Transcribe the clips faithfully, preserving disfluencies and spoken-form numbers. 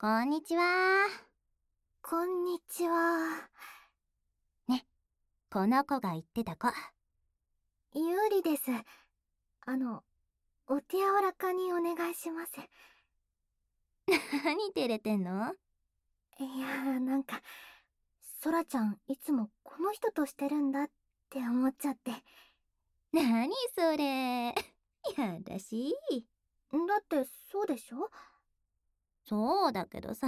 こんにちは。 こんにちは。 ね、この子が言ってた子。 ゆうりです。あの、お手柔らかにお願いします。 何照れてんの？ いやー、なんか、ソラちゃんいつもこの人としてるんだって思っちゃって。 何それ。やらしい。 だってそうでしょ？ そうだけどさ。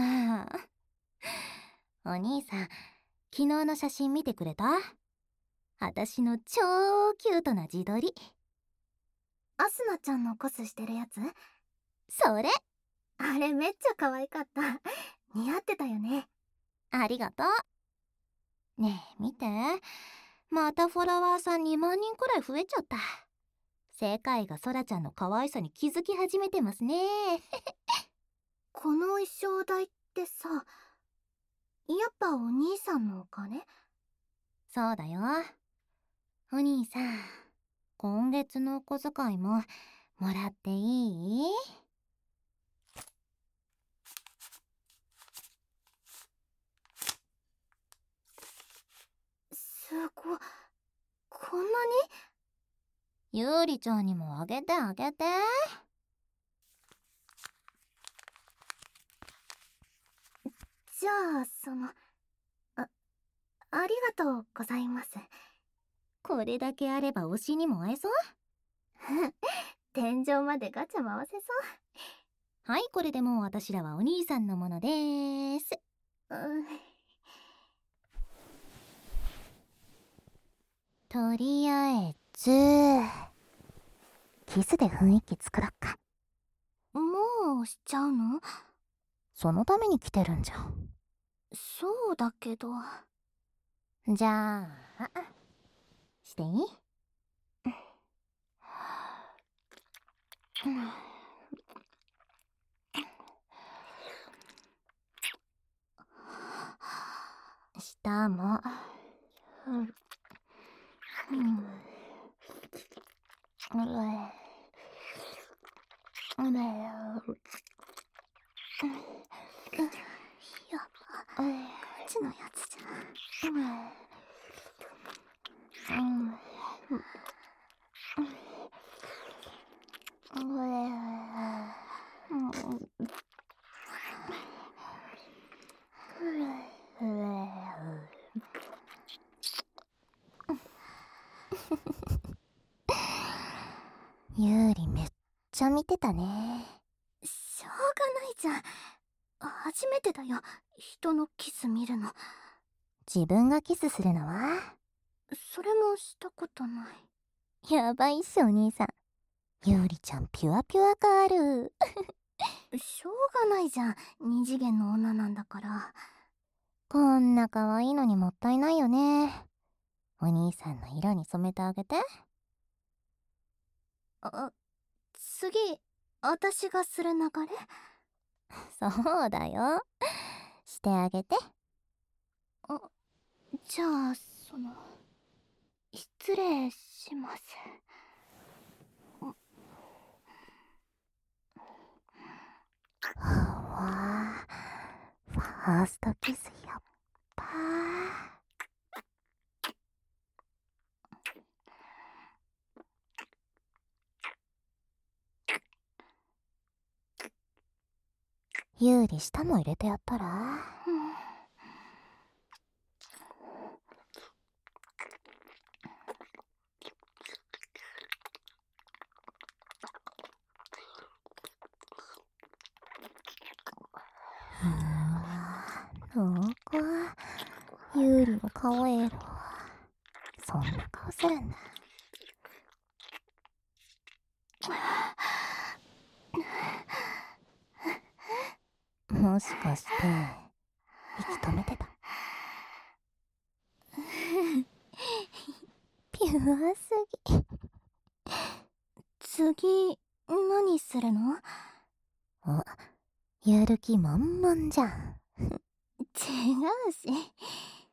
お兄さん、昨日の写真見てくれた？私の超キュートな自撮り。 アスナちゃんのコスしてるやつ？ それ。 あれめっちゃ可愛かった。似合ってたよね。 ありがとう。ねえ、見て。またフォロワーさんにまんにんくらい増えちゃった。世界がソラちゃんの可愛さに気づき始めてますね。 この衣装代ってさ、やっぱお兄さんのお金？ そうだよ。お兄さん、今月のお小遣いももらっていい？ すご、こんなに？ ゆうりちゃんにもあげてあげて。 じゃあ、その、あ、ありがとうございます。 これだけあれば推しにも会えそう。 天井までガチャ回せそはい、これでもう私らはお兄さんのものでーす。 う。うん。 とりあえずキスで雰囲気作ろっか。 もうしちゃうの？ そのために来てるんじゃん。 そうだけど。 じゃあしていい？下も。うん。うん。うん。 やっぱ、ガチのやつじゃん。 ゆうりめっちゃ見てたね。 しょうがないじゃん。初めてだよ、人のキス見るの。 自分がキスするのは？ それもしたことない。 やばいっしょお兄さん。ゆうりちゃんピュアピュアガール。 しょうがないじゃん、二次元の女なんだから。 こんな可愛いのにもったいないよね。お兄さんの色に染めてあげて。 あ、次、私がする流れ？ そうだよ。してあげて。 あ、じゃあ、その、失礼します。 うわぁ、ファーストキスやっばー。ゆうり舌も入れてやったら？うーん、なんかゆうりの顔色はそんな顔するんだ。もしかして息止めてた？ピュアすぎ。 次、何するの？ お、やる気満々じゃん。 違うし。